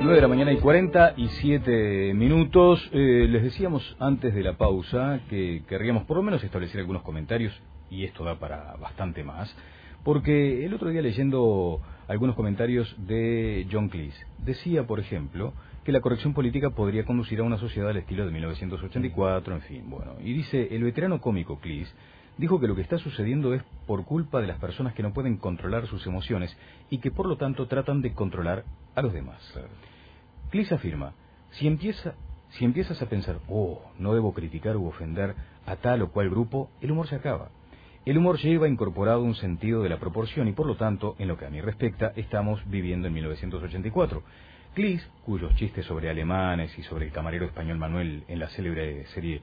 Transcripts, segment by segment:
9 de la mañana y 47 minutos. Les decíamos antes de la pausa que querríamos por lo menos establecer algunos comentarios, y esto da para bastante más, porque el otro día leyendo algunos comentarios de John Cleese, decía, por ejemplo, que la corrección política podría conducir a una sociedad al estilo de 1984, en fin, bueno. Y dice, el veterano cómico Cleese dijo que lo que está sucediendo es por culpa de las personas que no pueden controlar sus emociones y que por lo tanto tratan de controlar a los demás. Claro. Cleese afirma, si empiezas a pensar, no debo criticar u ofender a tal o cual grupo, el humor se acaba. El humor lleva incorporado un sentido de la proporción y por lo tanto, en lo que a mí respecta, estamos viviendo en 1984. Cleese, cuyos chistes sobre alemanes y sobre el camarero español Manuel en la célebre serie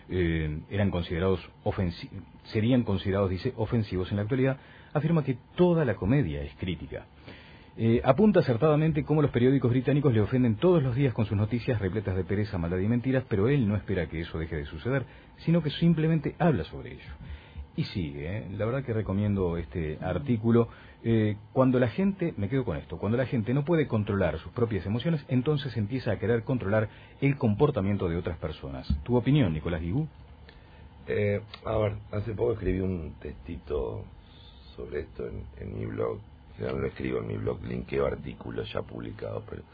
serían considerados, dice, ofensivos en la actualidad, afirma que toda la comedia es crítica. Apunta acertadamente cómo los periódicos británicos le ofenden todos los días con sus noticias repletas de pereza, maldad y mentiras, pero él no espera que eso deje de suceder, sino que simplemente habla sobre ello. Y sigue, la verdad que recomiendo este artículo. Cuando la gente, me quedo con esto, cuando la gente no puede controlar sus propias emociones, entonces empieza a querer controlar el comportamiento de otras personas. ¿Tu opinión, Nicolás Guigú? A ver, hace poco escribí un textito sobre esto en mi blog. Ya no lo escribo en mi blog, linkeo artículos ya publicados, pero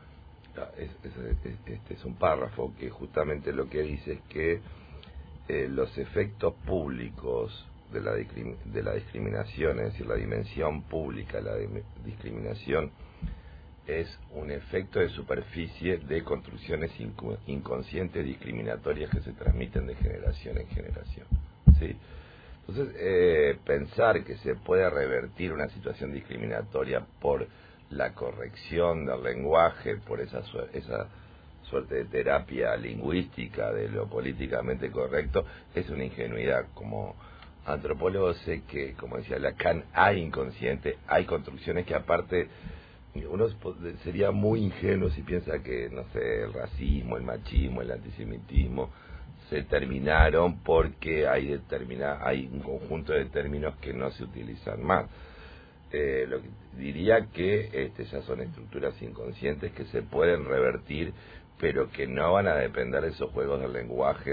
este es un párrafo que justamente lo que dice es que los efectos públicos de la discriminación, es decir, la dimensión pública de la discriminación, es un efecto de superficie de construcciones inconscientes discriminatorias que se transmiten de generación en generación, ¿sí? Entonces, pensar que se puede revertir una situación discriminatoria por la corrección del lenguaje, por esa suerte de terapia lingüística de lo políticamente correcto, es una ingenuidad. Como antropólogo sé que, como decía Lacan, hay inconsciente, hay construcciones que aparte uno sería muy ingenuo si piensa que, no sé, el racismo, el machismo, el antisemitismo se terminaron porque hay un conjunto de términos que no se utilizan más. Lo que diría que esas son estructuras inconscientes que se pueden revertir, pero que no van a depender de esos juegos del lenguaje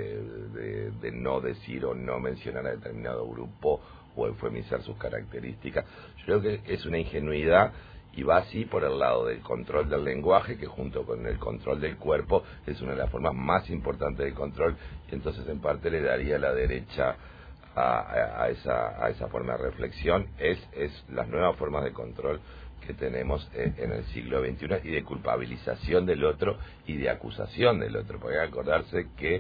de no decir o no mencionar a determinado grupo o eufemizar sus características. Yo creo que es una ingenuidad y va así por el lado del control del lenguaje, que junto con el control del cuerpo es una de las formas más importantes de control, y entonces en parte le daría la derecha a esa forma de reflexión. Es las nuevas formas de control que tenemos en el siglo XXI y de culpabilización del otro y de acusación del otro, porque hay que acordarse que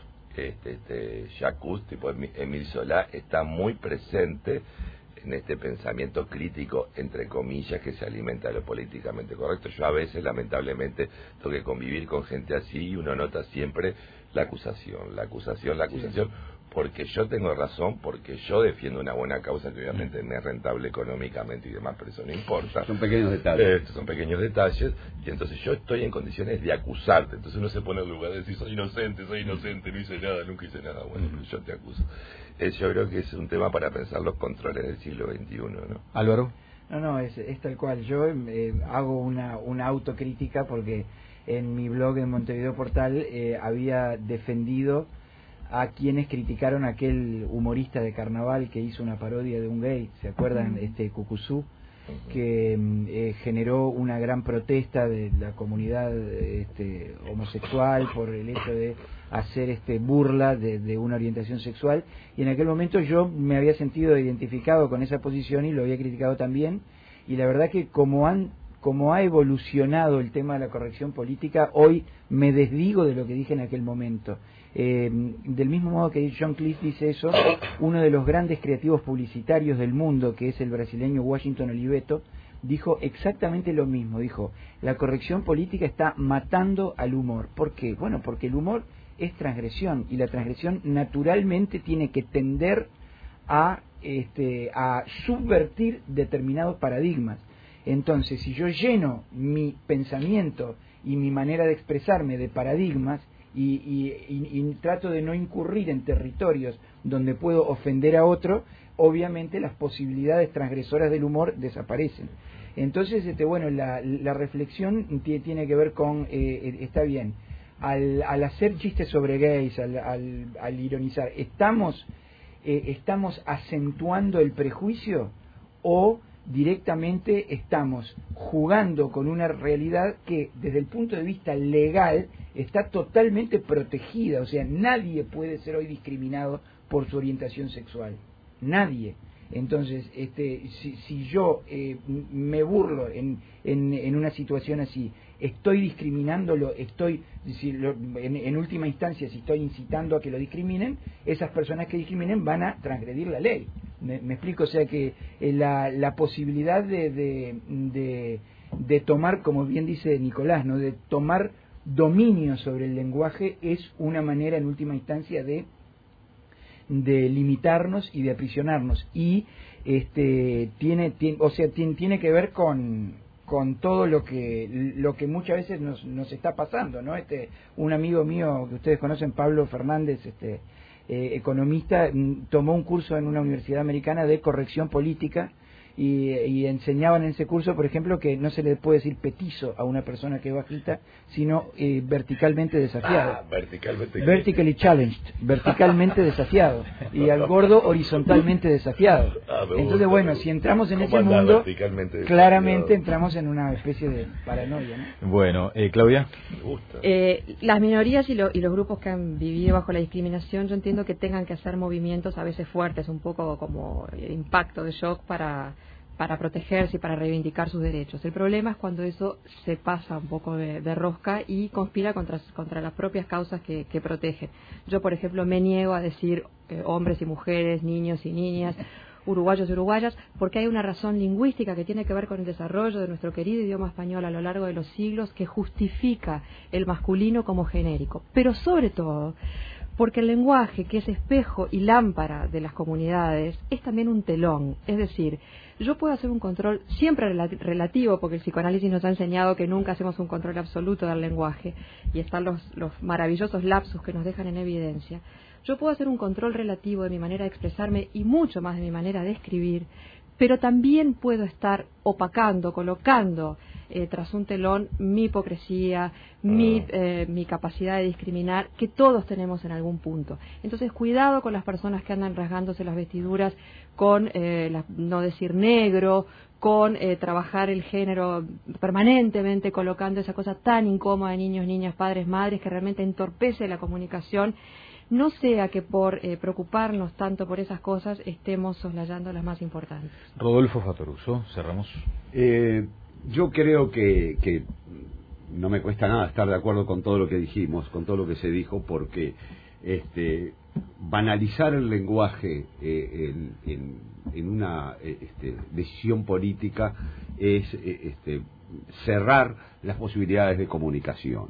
Jacques Cousteau, tipo Émile Zola, está muy presente en este pensamiento crítico, entre comillas, que se alimenta de lo políticamente correcto. Yo a veces, lamentablemente, tengo que convivir con gente así y uno nota siempre la acusación, sí, porque yo tengo razón, porque yo defiendo una buena causa que obviamente no es rentable económicamente y demás, pero eso no importa. Son pequeños detalles. Estos son pequeños detalles, y entonces yo estoy en condiciones de acusarte. Entonces uno se pone en lugar de decir, soy inocente, no hice nada, nunca hice nada. Bueno, yo te acuso. Yo creo que es un tema para pensar los controles del siglo XXI, ¿no? Álvaro. No, es tal cual. Yo hago una autocrítica porque en mi blog en Montevideo Portal había defendido a quienes criticaron a aquel humorista de carnaval que hizo una parodia de un gay, ¿se acuerdan? Cucuzú, que generó una gran protesta de la comunidad homosexual por el hecho de hacer burla de una orientación sexual, y en aquel momento yo me había sentido identificado con esa posición y lo había criticado también, y la verdad que como ha evolucionado el tema de la corrección política, hoy me desdigo de lo que dije en aquel momento. Del mismo modo que John Cleese dice eso, uno de los grandes creativos publicitarios del mundo, que es el brasileño Washington Oliveto, dijo exactamente lo mismo. Dijo, la corrección política está matando al humor. ¿Por qué? Bueno, porque el humor es transgresión, y la transgresión naturalmente tiene que tender a subvertir determinados paradigmas. Entonces, si yo lleno mi pensamiento y mi manera de expresarme de paradigmas y trato de no incurrir en territorios donde puedo ofender a otro, obviamente las posibilidades transgresoras del humor desaparecen. Entonces, bueno, la reflexión tiene que ver con, está bien, al hacer chistes sobre gays, al ironizar, ¿estamos acentuando el prejuicio o directamente estamos jugando con una realidad que desde el punto de vista legal está totalmente protegida? O sea, nadie puede ser hoy discriminado por su orientación sexual, nadie. Entonces, si yo me burlo en una situación así, estoy discriminándolo, en última instancia, si estoy incitando a que lo discriminen, esas personas que discriminen van a transgredir la ley. ¿Me explico? O sea que la posibilidad de tomar, como bien dice Nicolás, ¿no?, de tomar dominio sobre el lenguaje es una manera, en última instancia, de limitarnos y de aprisionarnos, y tiene que ver con todo lo que muchas veces nos está pasando, ¿no? Un amigo mío que ustedes conocen, Pablo Fernández, economista, tomó un curso en una universidad americana de corrección política, y enseñaban en ese curso, por ejemplo, que no se le puede decir petizo a una persona que es bajita, sino verticalmente desafiado. Vertically challenged, verticalmente desafiado, y al gordo horizontalmente desafiado. Entonces, bueno, si entramos en ese mundo, claramente entramos en una especie de paranoia, ¿no? Bueno, Claudia. Me gusta. Las minorías y los grupos que han vivido bajo la discriminación, yo entiendo que tengan que hacer movimientos a veces fuertes, un poco como el impacto de shock para protegerse y para reivindicar sus derechos. El problema es cuando eso se pasa un poco de rosca y conspira contra las propias causas que protegen. Yo, por ejemplo, me niego a decir hombres y mujeres, niños y niñas, uruguayos y uruguayas, porque hay una razón lingüística que tiene que ver con el desarrollo de nuestro querido idioma español a lo largo de los siglos, que justifica el masculino como genérico. Pero sobre todo, porque el lenguaje, que es espejo y lámpara de las comunidades, es también un telón. Es decir, yo puedo hacer un control siempre relativo, porque el psicoanálisis nos ha enseñado que nunca hacemos un control absoluto del lenguaje, y están los maravillosos lapsus que nos dejan en evidencia. Yo puedo hacer un control relativo de mi manera de expresarme y mucho más de mi manera de escribir, pero también puedo estar opacando, colocando tras un telón mi hipocresía, mi capacidad de discriminar, que todos tenemos en algún punto. Entonces, cuidado con las personas que andan rasgándose las vestiduras con no decir negro, con trabajar el género permanentemente, colocando esa cosa tan incómoda de niños, niñas, padres, madres, que realmente entorpece la comunicación. No sea que por preocuparnos tanto por esas cosas estemos soslayando las más importantes. Rodolfo Fattoruso, cerramos. Yo creo que no me cuesta nada estar de acuerdo con todo lo que dijimos, con todo lo que se dijo, porque banalizar el lenguaje en una decisión política es cerrar las posibilidades de comunicación.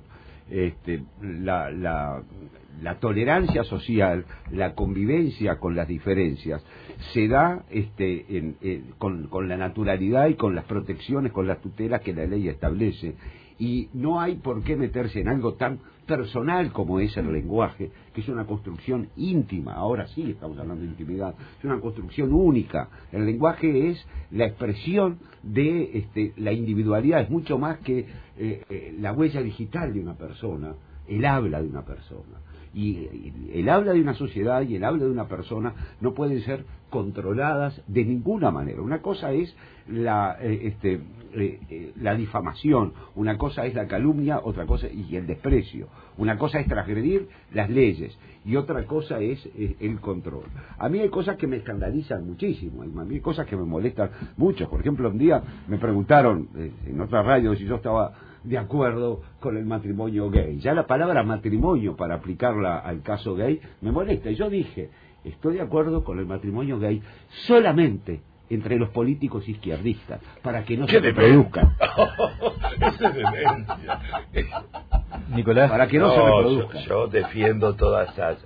La tolerancia social, la convivencia con las diferencias, se da con la naturalidad y con las protecciones, con las tutelas que la ley establece. Y no hay por qué meterse en algo tan personal como es el lenguaje, que es una construcción íntima. Ahora sí estamos hablando de intimidad, es una construcción única. El lenguaje es la expresión de la individualidad, es mucho más que la huella digital de una persona, el habla de una persona. Y el habla de una sociedad y el habla de una persona no pueden ser controladas de ninguna manera. Una cosa es la difamación, una cosa es la calumnia, otra cosa y el desprecio. Una cosa es transgredir las leyes y otra cosa es el control. A mí hay cosas que me escandalizan muchísimo, a mí hay cosas que me molestan mucho. Por ejemplo, un día me preguntaron en otra radio si yo estaba de acuerdo con el matrimonio gay. Ya la palabra matrimonio, para aplicarla al caso gay, me molesta. Y yo dije, estoy de acuerdo con el matrimonio gay solamente entre los políticos izquierdistas, para que no se reproduzcan. Esa es demencia. Nicolás. Para que no se reproduzcan. Yo defiendo todos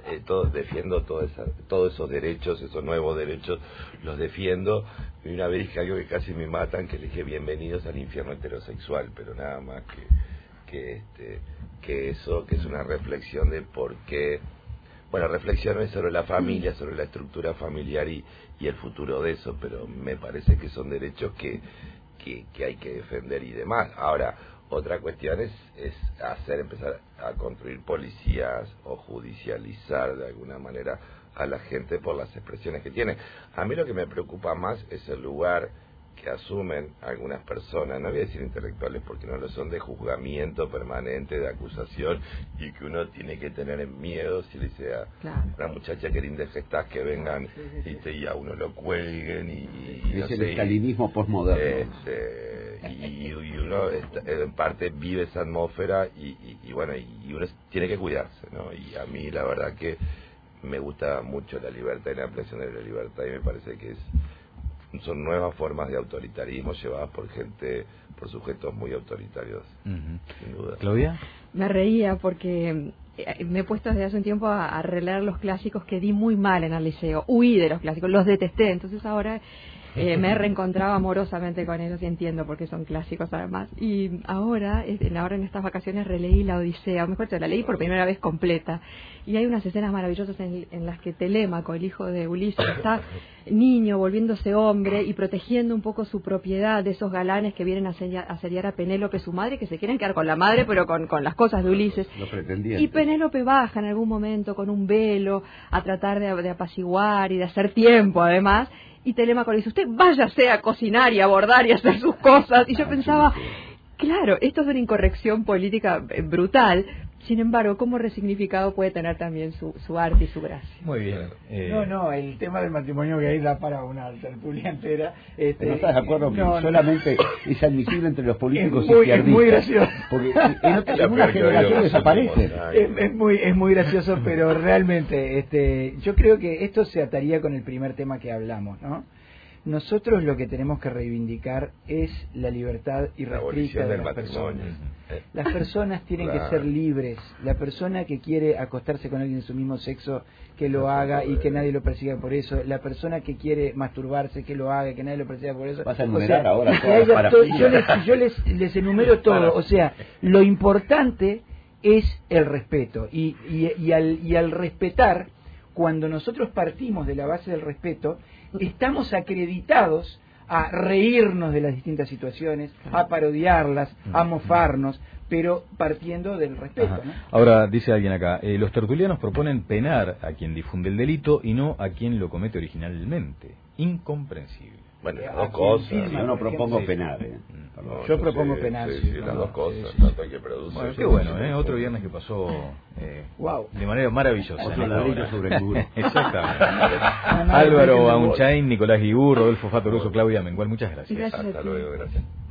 esos derechos, esos nuevos derechos, los defiendo. Y una vez dije algo que casi me matan, que le dije bienvenidos al infierno heterosexual, pero nada más que eso, que es una reflexión de por qué. Bueno, reflexiones sobre la familia, sobre la estructura familiar y el futuro de eso, pero me parece que son derechos que que hay que defender y demás. Ahora, otra cuestión es empezar a construir policías o judicializar de alguna manera a la gente por las expresiones que tiene. A mí lo que me preocupa más es el lugar que asumen algunas personas, no voy a decir intelectuales porque no lo son, de juzgamiento permanente, de acusación, y que uno tiene que tener miedo si le dice a una muchacha que linda que estás, que vengan y a uno lo cuelguen y es el estalinismo postmoderno. Y uno en parte vive esa atmósfera y bueno, y uno tiene que cuidarse, ¿no? Y a mí la verdad que me gusta mucho la libertad y la ampliación de la libertad, y me parece que son nuevas formas de autoritarismo llevadas por sujetos muy autoritarios, sin duda. ¿Claudia? Me reía porque me he puesto desde hace un tiempo a releer los clásicos que di muy mal en el liceo. Huí de los clásicos, los detesté. Entonces ahora me he reencontrado amorosamente con ellos y entiendo por qué son clásicos además. Y ahora en estas vacaciones releí la Odisea, o mejor dicho, la leí por primera vez completa. Y hay unas escenas maravillosas en las que Telémaco, el hijo de Ulises, está niño volviéndose hombre y protegiendo un poco su propiedad de esos galanes que vienen a asediar a Penélope, su madre, que se quieren quedar con la madre pero con las cosas de Ulises. Y Penélope baja en algún momento con un velo a tratar de apaciguar y de hacer tiempo además. Y Telémaco le dice, usted váyase a cocinar y a bordar y a hacer sus cosas. Y yo pensaba, claro, esto es una incorrección política brutal. Sin embargo, ¿cómo resignificado puede tener también su arte y su gracia? Muy bien. No, el tema del matrimonio gay da para una tertulia entera. ¿No estás de acuerdo que solamente es admisible entre los políticos izquierdistas? Es muy gracioso. Porque en una generación desaparece. Es muy gracioso, pero realmente yo creo que esto se ataría con el primer tema que hablamos, ¿no? Nosotros lo que tenemos que reivindicar es la libertad irrestricta de las personas. Las personas tienen que ser libres. La persona que quiere acostarse con alguien de su mismo sexo, que lo haga y que nadie lo persiga por eso. La persona que quiere masturbarse, que lo haga y que nadie lo persiga por eso. Vas a enumerar ahora todas yo les enumero todo. O sea, lo importante es el respeto. Y al respetar, cuando nosotros partimos de la base del respeto, estamos acreditados a reírnos de las distintas situaciones, a parodiarlas, a mofarnos, pero partiendo del respeto, ¿no? Ahora, dice alguien acá, los tertulianos proponen penar a quien difunde el delito y no a quien lo comete originalmente. Incomprensible. Bueno, las dos cosas. Yo no propongo penar. Yo propongo penar. Sí, las dos cosas, tanto hay que producir. Bueno, qué bueno, otro viernes que pasó de manera maravillosa. Otro ladrillo sobre el muro. Exactamente. Álvaro Aunchain, Nicolás Guibú, Rodolfo Fatoruso, Claudia Mengual, muchas gracias. Hasta luego, gracias.